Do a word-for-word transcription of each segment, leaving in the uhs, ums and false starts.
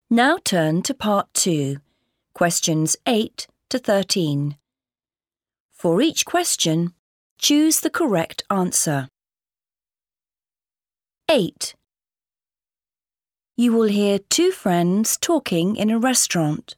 Now turn to Part two, questions eight to thirteen. For each question, choose the correct answer. eight. You will hear two friends talking in a restaurant.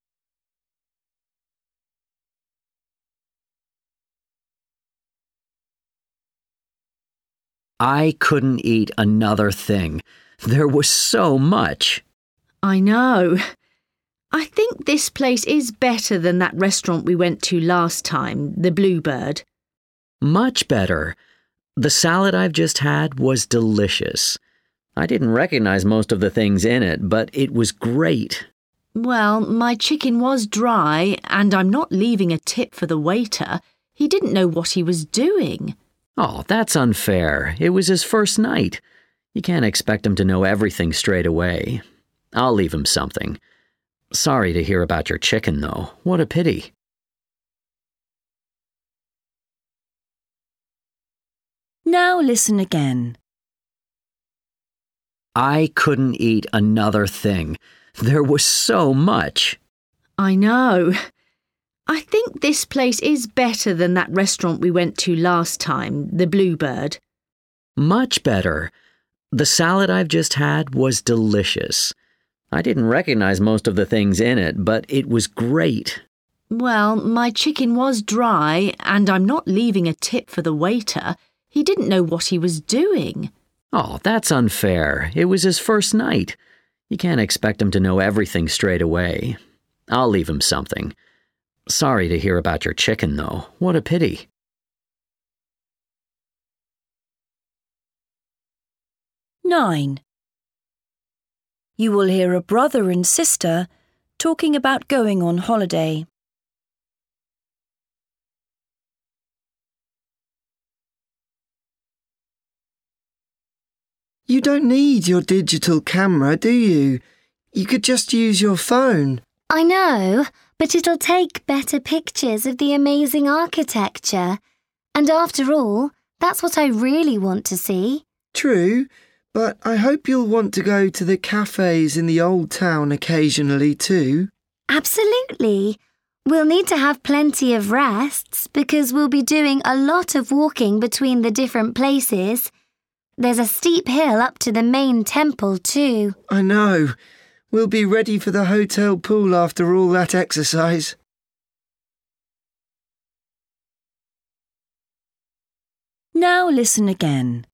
I couldn't eat another thing. There was so much. I know. I think this place is better than that restaurant we went to last time, the Bluebird. Much better. The salad I've just had was delicious. I didn't recognize most of the things in it, but it was great. Well, my chicken was dry, and I'm not leaving a tip for the waiter. He didn't know what he was doing. Oh, that's unfair. It was his first night. You can't expect him to know everything straight away. I'll leave him something. Sorry to hear about your chicken, though. What a pity. Now listen again. I couldn't eat another thing. There was so much. I know. I think this place is better than that restaurant we went to last time, the Bluebird. Much better. The salad I've just had was delicious. I didn't recognize most of the things in it, but it was great. Well, my chicken was dry, and I'm not leaving a tip for the waiter. He didn't know what he was doing. Oh, that's unfair. It was his first night. You can't expect him to know everything straight away. I'll leave him something. Sorry to hear about your chicken, though. What a pity. nine. You will hear a brother and sister talking about going on holiday. You don't need your digital camera, do you? You could just use your phone. I know, but it'll take better pictures of the amazing architecture. And after all, that's what I really want to see. True, but I hope you'll want to go to the cafes in the old town occasionally too. Absolutely. We'll need to have plenty of rests because we'll be doing a lot of walking between the different places. There's a steep hill up to the main temple too. I know. We'll be ready for the hotel pool after all that exercise. Now listen again.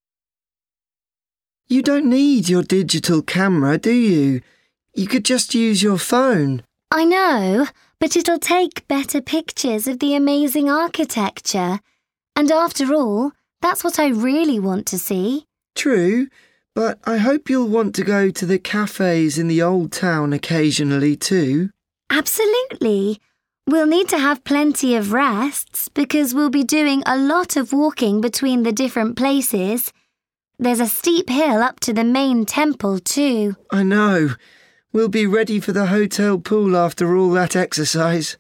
You don't need your digital camera, do you? You could just use your phone. I know, but it'll take better pictures of the amazing architecture. And after all, that's what I really want to see. True, but I hope you'll want to go to the cafes in the old town occasionally too. Absolutely. We'll need to have plenty of rests because we'll be doing a lot of walking between the different places. There's a steep hill up to the main temple too. I know. We'll be ready for the hotel pool after all that exercise.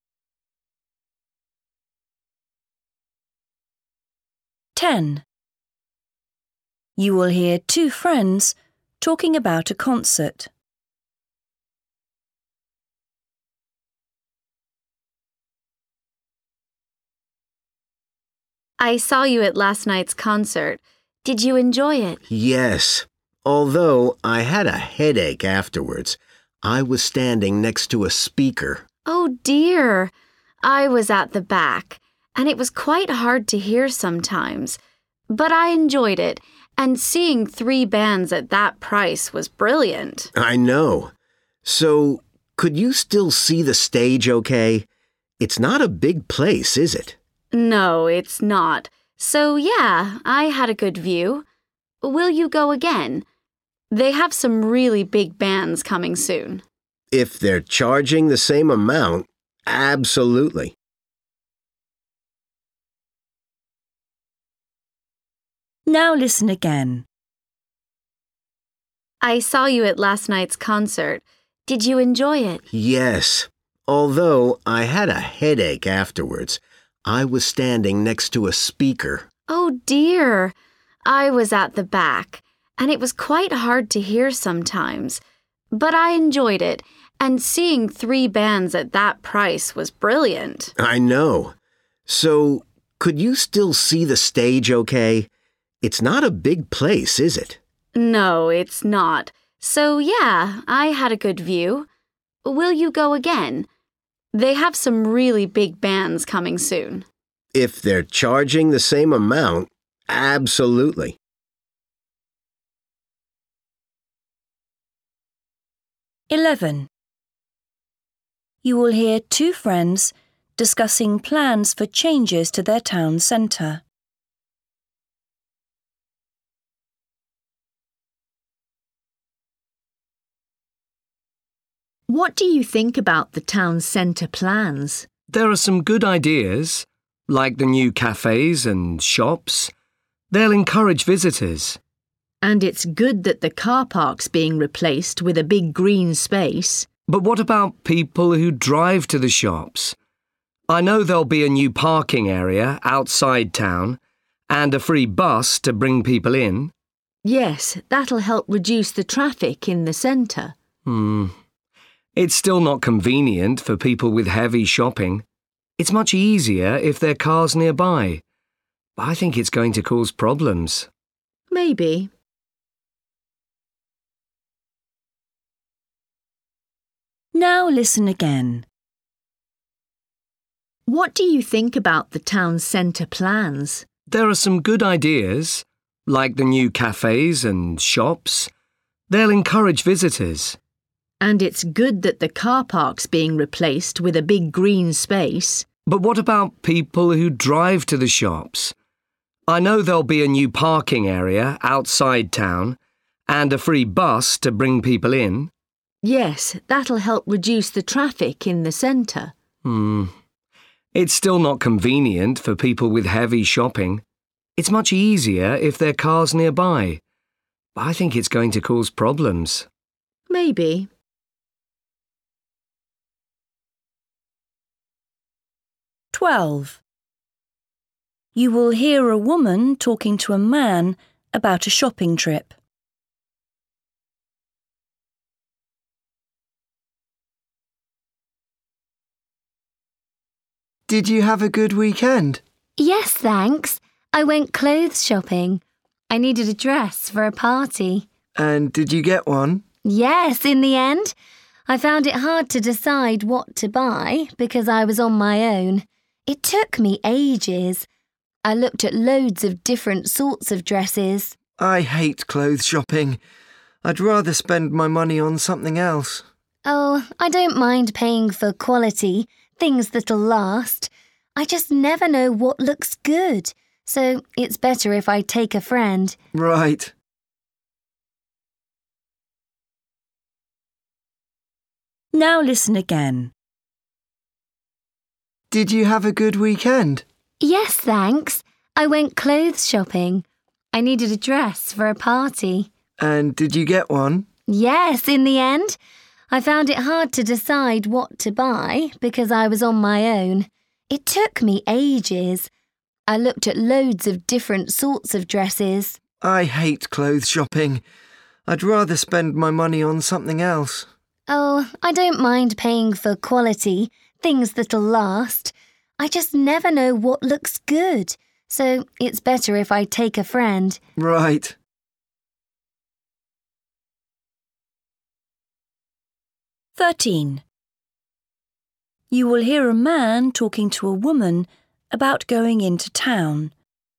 ten. You will hear two friends talking about a concert. I saw you at last night's concert. Did you enjoy it? Yes. Although I had a headache afterwards. I was standing next to a speaker. Oh dear. I was at the back, and it was quite hard to hear sometimes. But I enjoyed it, and seeing three bands at that price was brilliant. I know. So, could you still see the stage okay? It's not a big place, is it? No, it's not. So yeah, I had a good view. Will you go again? They have some really big bands coming soon. If they're charging the same amount, absolutely. Now listen again. I saw you at last night's concert. Did you enjoy it? Yes. Although I had a headache afterwards. I was standing next to a speaker. Oh dear. I was at the back, and it was quite hard to hear sometimes. but I enjoyed it, and seeing three bands at that price was brilliant. I know. So, could you still see the stage okay? It's not a big place, is it? No, it's not. So, yeah, I had a good view. Will you go again? They have some really big bands coming soon. If they're charging the same amount, absolutely. eleven. You will hear two friends discussing plans for changes to their town centre. What do you think about the town centre plans? There are some good ideas, like the new cafes and shops. They'll encourage visitors. And it's good that the car park's being replaced with a big green space. But what about people who drive to the shops? I know there'll be a new parking area outside town and a free bus to bring people in. Yes, that'll help reduce the traffic in the centre. Hmm. It's still not convenient for people with heavy shopping. It's much easier if there are cars nearby. But I think it's going to cause problems. Maybe. Now listen again. What do you think about the town centre plans? There are some good ideas, like the new cafes and shops. They'll encourage visitors. And it's good that the car park's being replaced with a big green space. But what about people who drive to the shops? I know there'll be a new parking area outside town and a free bus to bring people in. Yes, that'll help reduce the traffic in the centre. Hmm. It's still not convenient for people with heavy shopping. It's much easier if there are cars nearby. But I think it's going to cause problems. Maybe. twelve. You will hear a woman talking to a man about a shopping trip. Did you have a good weekend? Yes, thanks. I went clothes shopping. I needed a dress for a party. And did you get one? Yes, in the end. I found it hard to decide what to buy because I was on my own. It took me ages. I looked at loads of different sorts of dresses. I hate clothes shopping. I'd rather spend my money on something else. Oh, I don't mind paying for quality, things that'll last. I just never know what looks good, so it's better if I take a friend. Right. Now listen again. Did you have a good weekend? Yes, thanks. I went clothes shopping. I needed a dress for a party. And did you get one? Yes, in the end. I found it hard to decide what to buy because I was on my own. It took me ages. I looked at loads of different sorts of dresses. I hate clothes shopping. I'd rather spend my money on something else. Oh, I don't mind paying for quality, things that'll last. I just never know what looks good, so it's better if I take a friend. Right. thirteen. You will hear a man talking to a woman about going into town.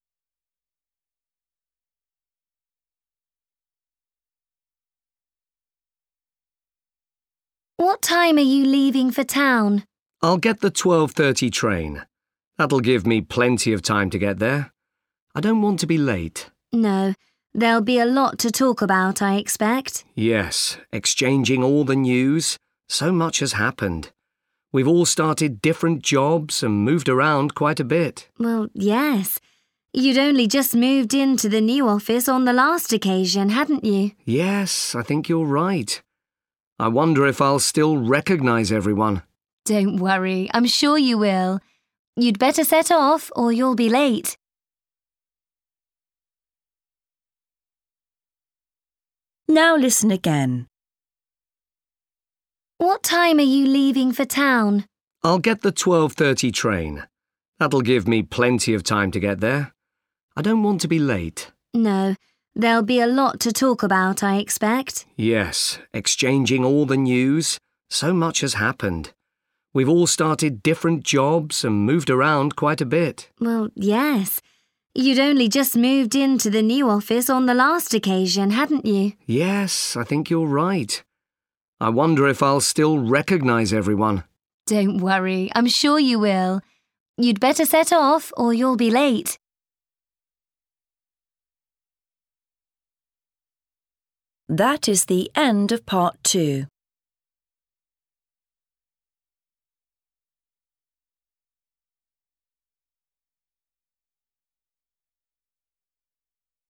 What time are you leaving for town? I'll get the twelve thirty train. That'll give me plenty of time to get there. I don't want to be late. No, there'll be a lot to talk about, I expect. Yes, exchanging all the news. So much has happened. We've all started different jobs and moved around quite a bit. Well, yes. You'd only just moved into the new office on the last occasion, hadn't you? Yes, I think you're right. I wonder if I'll still recognise everyone. Don't worry, I'm sure you will. You'd better set off or you'll be late. Now listen again. What time are you leaving for town? I'll get the twelve thirty train. That'll give me plenty of time to get there. I don't want to be late. No, there'll be a lot to talk about, I expect. Yes, exchanging all the news. So much has happened. We've all started different jobs and moved around quite a bit. Well, yes. You'd only just moved into the new office on the last occasion, hadn't you? Yes, I think you're right. I wonder if I'll still recognise everyone. Don't worry, I'm sure you will. You'd better set off or you'll be late. That is the end of part two.